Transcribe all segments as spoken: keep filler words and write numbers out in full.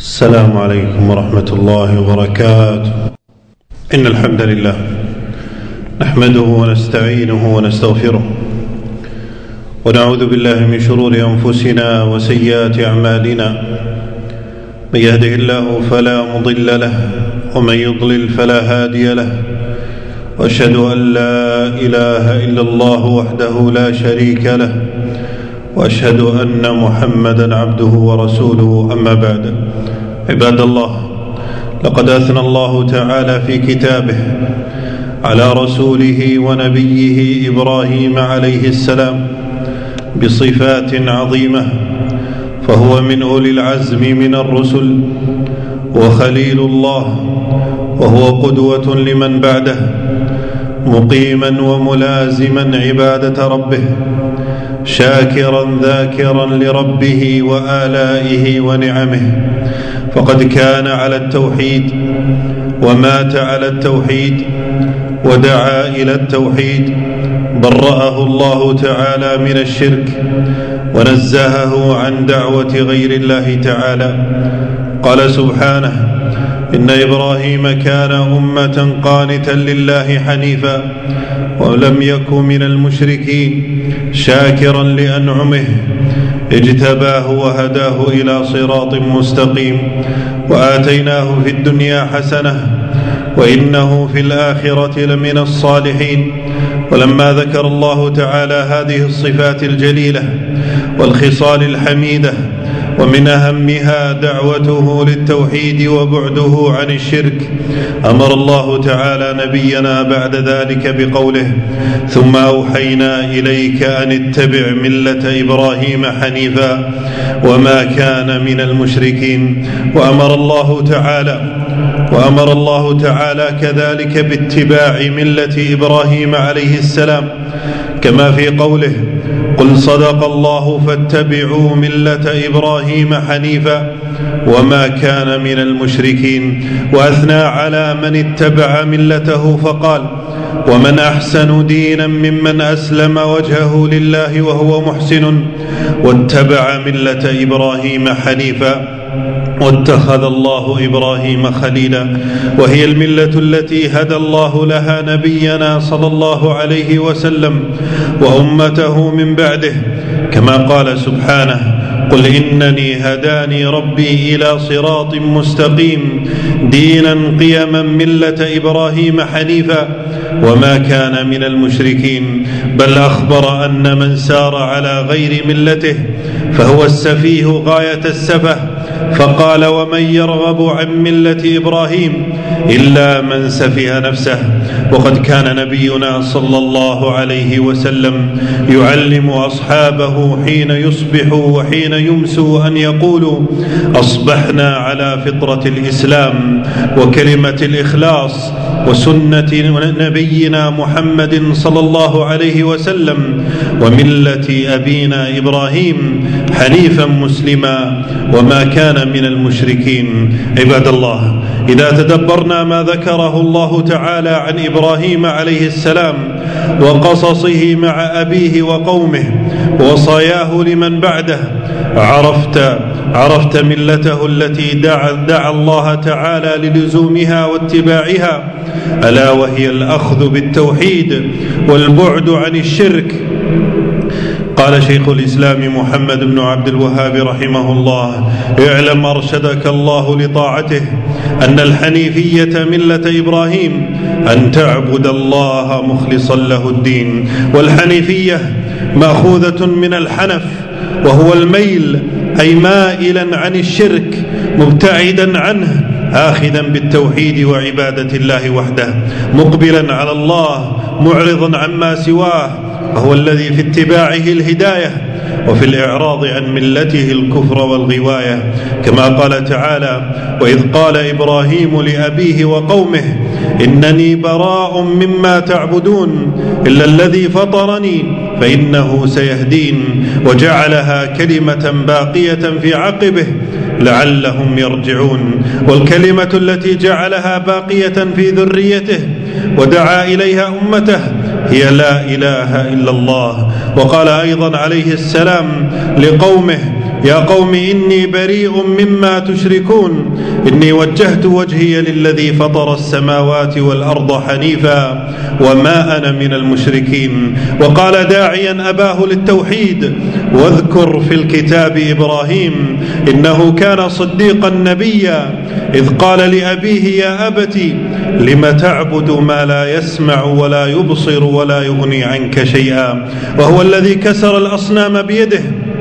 السلام عليكم ورحمة الله وبركاته. إن الحمد لله نحمده ونستعينه ونستغفره ونعوذ بالله من شرور أنفسنا وسيئات أعمالنا. من يهده الله فلا مضل له ومن يضلل فلا هادي له، وأشهد أن لا إله إلا الله وحده لا شريك له، وأشهد أن محمدا عبده ورسوله. أما بعد، عباد الله، لقد أثنى الله تعالى في كتابه على رسوله ونبيه إبراهيم عليه السلام بصفات عظيمة، فهو من أولي العزم من الرسل وخليل الله، وهو قدوة لمن بعده، مقيما وملازما عبادة ربه، شاكرا ذاكرا لربه وآلائه ونعمه، فقد كان على التوحيد ومات على التوحيد ودعا إلى التوحيد، برأه الله تعالى من الشرك ونزهه عن دعوة غير الله تعالى. قال سبحانه: إن إبراهيم كان أمة قانتا لله حنيفا ولم يك من المشركين، شاكرا لأنعمه، اجتباه وهداه إلى صراط مستقيم، وآتيناه في الدنيا حسنة وإنه في الآخرة لمن الصالحين. ولما ذكر الله تعالى هذه الصفات الجليلة والخصال الحميدة، ومن أهمها دعوته للتوحيد وبعده عن الشرك، أمر الله تعالى نبينا بعد ذلك بقوله: ثم أوحينا إليك أن اتبع ملة إبراهيم حنيفا وما كان من المشركين. وأمر الله تعالى وأمر الله تعالى كذلك باتباع ملة إبراهيم عليه السلام، كما في قوله: قل صدق الله فاتبعوا ملة إبراهيم حنيفا وما كان من المشركين. وأثنى على من اتبع ملته فقال: ومن أحسن دينا ممن أسلم وجهه لله وهو محسن واتبع ملة إبراهيم حنيفا واتخذ الله إبراهيم خليلا. وهي الملة التي هدى الله لها نبينا صلى الله عليه وسلم وأمته من بعده، كما قال سبحانه: قل إنني هداني ربي إلى صراط مستقيم دينا قيما ملة إبراهيم حنيفا وما كان من المشركين. بل أخبر أن من سار على غير ملته فهو السفيه غاية السفه، فقال: ومن يرغب عن ملة إبراهيم إلا من سفه نفسه. وقد كان نبينا صلى الله عليه وسلم يعلم أصحابه حين يصبحوا وحين يمسوا أن يقولوا: أصبحنا على فطرة الإسلام وكلمة الإخلاص وسنة نبينا محمد صلى الله عليه وسلم وملة أبينا إبراهيم حنيفا مسلما وما كان من المشركين. عباد الله، إذا تدبرنا ما ذكره الله تعالى عن إبراهيم عليه السلام وقصصه مع أبيه وقومه ووصاياه لمن بعده، عرفت عرفت ملته التي دعا, دعا الله تعالى للزومها واتباعها، ألا وهي الأخذ بالتوحيد والبعد عن الشرك. قال شيخ الإسلام محمد بن عبد الوهاب رحمه الله: اعلم أرشدك الله لطاعته أن الحنيفية ملة إبراهيم أن تعبد الله مخلصا له الدين. والحنيفية مأخوذة من الحنف، وهو الميل، أي مائلا عن الشرك مبتعدا عنه، آخذا بالتوحيد وعبادة الله وحده، مقبلا على الله معرضا عما سواه، وهو الذي في اتباعه الهداية وفي الإعراض عن ملته الكفر والغواية، كما قال تعالى: وإذ قال إبراهيم لأبيه وقومه إنني براء مما تعبدون إلا الذي فطرني فإنه سيهدين، وجعلها كلمة باقية في عقبه لعلهم يرجعون. والكلمة التي جعلها باقية في ذريته ودعا إليها أمته هي لا إله إلا الله. وقال أيضا عليه السلام لقومه: يا قوم إني بريء مما تشركون إني وجهت وجهي للذي فطر السماوات والأرض حنيفا وما أنا من المشركين. وقال داعيا أباه للتوحيد: واذكر في الكتاب إبراهيم إنه كان صديقا نبيا إذ قال لأبيه: يا أبت لم تعبد ما لا يسمع ولا يبصر ولا يغني عنك شيئا. وهو الذي كسر الأصنام بيده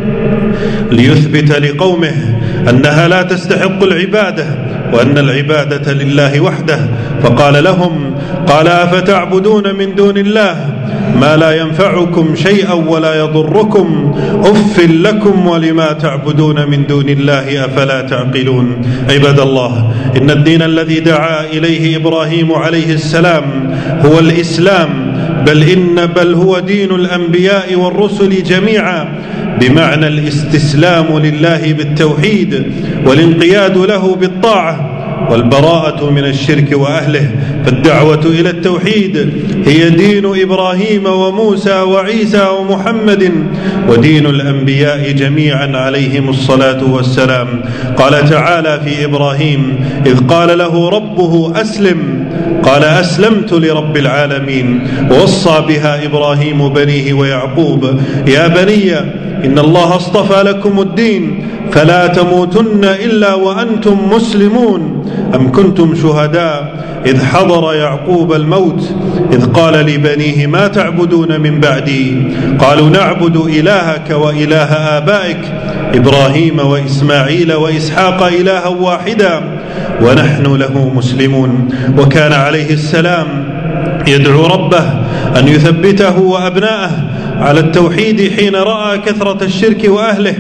ليثبت لقومه أنها لا تستحق العبادة وأن العبادة لله وحده. فقال لهم: قال أفتعبدون من دون الله ما لا ينفعكم شيئا ولا يضركم أف لكم ولما تعبدون من دون الله أفلا تعقلون. عباد الله، إن الدين الذي دعا إليه إبراهيم عليه السلام هو الإسلام، بل إن بل هو دين الأنبياء والرسل جميعا، بمعنى الاستسلام لله بالتوحيد والانقياد له بالطاعة والبراءة من الشرك وأهله. فالدعوة إلى التوحيد هي دين إبراهيم وموسى وعيسى ومحمد ودين الأنبياء جميعا عليهم الصلاة والسلام. قال تعالى في إبراهيم إذ قال له ربه أسلم قال أسلمت لرب العالمين. ووصى بها إبراهيم بنيه ويعقوب: يا بني إن الله اصطفى لكم الدين فلا تموتن إلا وأنتم مسلمون. أم كنتم شهداء إذ حضر يعقوب الموت إذ قال لبنيه ما تعبدون من بعدي قالوا نعبد إلهك وإله آبائك إبراهيم وإسماعيل وإسحاق إلها واحدا ونحن له مسلمون. وكان عليه السلام يدعو ربه أن يثبته وأبناءه على التوحيد حين رأى كثرة الشرك وأهله،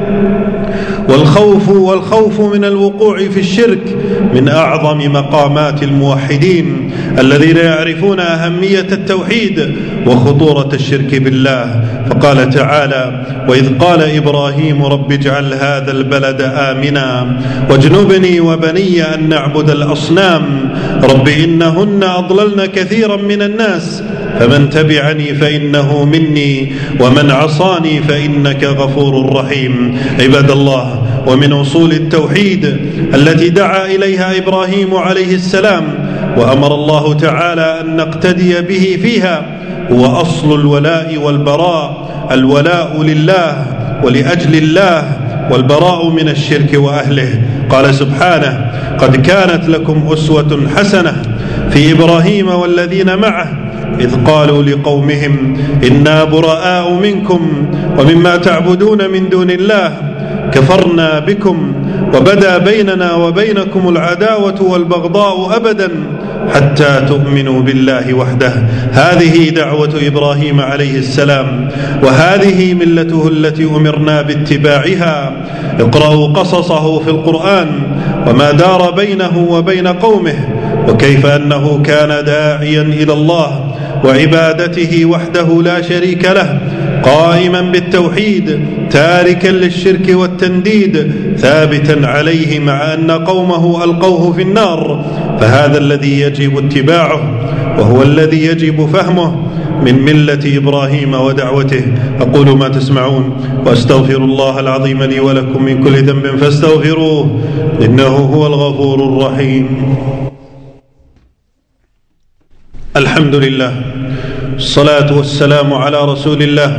والخوف والخوف من الوقوع في الشرك من أعظم مقامات الموحدين الذين يعرفون أهمية التوحيد وخطورة الشرك بالله. فقال تعالى: وإذ قال إبراهيم رب اجعل هذا البلد آمنا واجنبني وبني أن نعبد الأصنام رب إنهن أضللن كثيرا من الناس فمن تبعني فإنه مني ومن عصاني فإنك غفور رحيم. عباد الله، ومن أصول التوحيد التي دعا إليها إبراهيم عليه السلام وأمر الله تعالى أن نقتدي به فيها هو أصل الولاء والبراء، الولاء لله ولأجل الله والبراء من الشرك وأهله. قال سبحانه: قد كانت لكم أسوة حسنة في إبراهيم والذين معه إذ قالوا لقومهم إنا براء منكم ومما تعبدون من دون الله كفرنا بكم وبدا بيننا وبينكم العداوة والبغضاء أبدا حتى تؤمنوا بالله وحده. هذه دعوة إبراهيم عليه السلام وهذه ملته التي أمرنا باتباعها. اقرأوا قصصه في القرآن وما دار بينه وبين قومه وكيف أنه كان داعيا إلى الله وعبادته وحده لا شريك له قائما بالتوحيد تاركا للشرك والتنديد ثابتا عليه مع أن قومه ألقوه في النار. فهذا الذي يجب اتباعه وهو الذي يجب فهمه من ملة إبراهيم ودعوته. أقول ما تسمعون وأستغفر الله العظيم لي ولكم من كل ذنب فاستغفروه إنه هو الغفور الرحيم. الحمد لله، الصلاة والسلام على رسول الله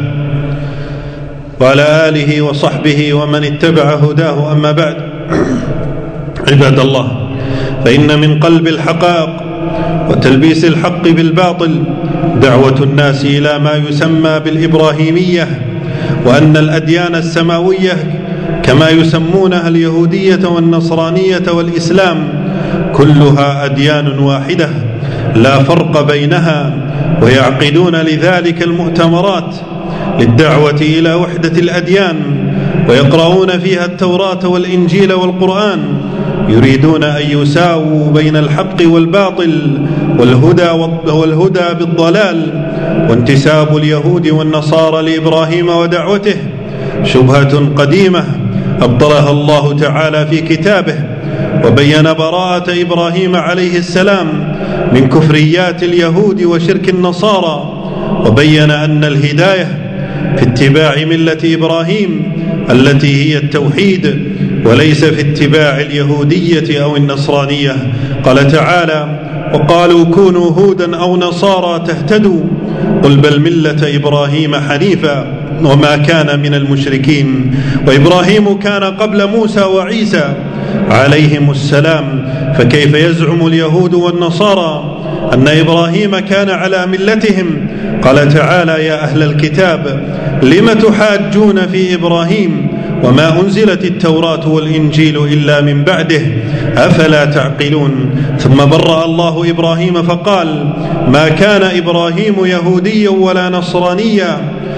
وعلى آله وصحبه ومن اتبع هداه. أما بعد، عباد الله، فإن من قلب الحقائق وتلبيس الحق بالباطل دعوة الناس إلى ما يسمى بالإبراهيمية، وأن الأديان السماوية كما يسمونها اليهودية والنصرانية والإسلام كلها أديان واحدة لا فرق بينها، ويعقدون لذلك المؤتمرات للدعوة إلى وحدة الأديان ويقرؤون فيها التوراة والإنجيل والقرآن يريدون أن يساووا بين الحق والباطل والهدى والهدى بالضلال. وانتساب اليهود والنصارى لإبراهيم ودعوته شبهة قديمة أبطلها الله تعالى في كتابه، وبين براءة إبراهيم عليه السلام من كفريات اليهود وشرك النصارى، وبين أن الهداية في اتباع ملة إبراهيم التي هي التوحيد وليس في اتباع اليهودية أو النصرانية. قال تعالى: وقالوا كونوا هودا أو نصارى تهتدوا قل بل ملة إبراهيم حنيفا وما كان من المشركين وإبراهيم كان قبل موسى وعيسى عليهم السلام. فكيف يزعم اليهود والنصارى أن إبراهيم كان على ملتهم؟ قال تعالى: يا أهل الكتاب لم تحاجون في إبراهيم وما أنزلت التوراة والإنجيل إلا من بعده أفلا تعقلون. ثم برأ الله إبراهيم فقال: ما كان إبراهيم يهوديا ولا نصرانيا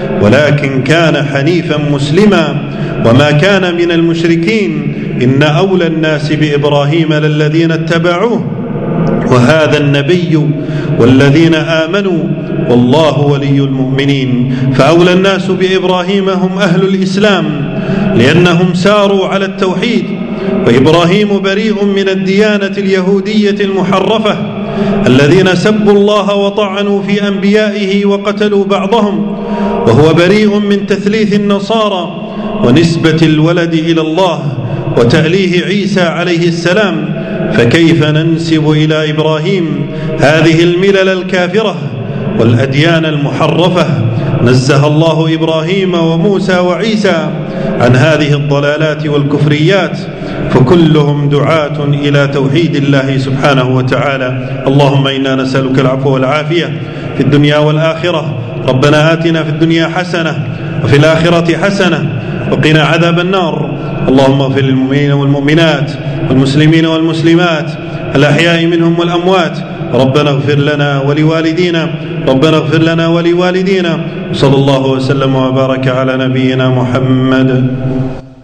ولكن كان حنيفا مسلما وما كان من المشركين إن أولى الناس بإبراهيم للذين اتبعوه وهذا النبي والذين آمنوا والله ولي المؤمنين. فأولى الناس بإبراهيم هم أهل الإسلام لأنهم ساروا على التوحيد، وإبراهيم بريء من الديانة اليهودية المحرفة الذين سبوا الله وطعنوا في أنبيائه وقتلوا بعضهم، وهو بريء من تثليث النصارى ونسبة الولد إلى الله وتأليه عيسى عليه السلام. فكيف ننسب إلى إبراهيم هذه الملل الكافرة والأديان المحرفة؟ نزه الله إبراهيم وموسى وعيسى عن هذه الضلالات والكفريات، فكلهم دعاة إلى توحيد الله سبحانه وتعالى. اللهم إنا نسألك العفو والعافية في الدنيا والآخرة. ربنا آتنا في الدنيا حسنة وفي الآخرة حسنة وقنا عذاب النار. اللهم اغفر للمؤمنين والمؤمنات والمسلمين والمسلمات الأحياء منهم والأموات. ربنا اغفر لنا ولوالدينا ربنا اغفر لنا ولوالدينا. صلى الله وسلم وبارك على نبينا محمد.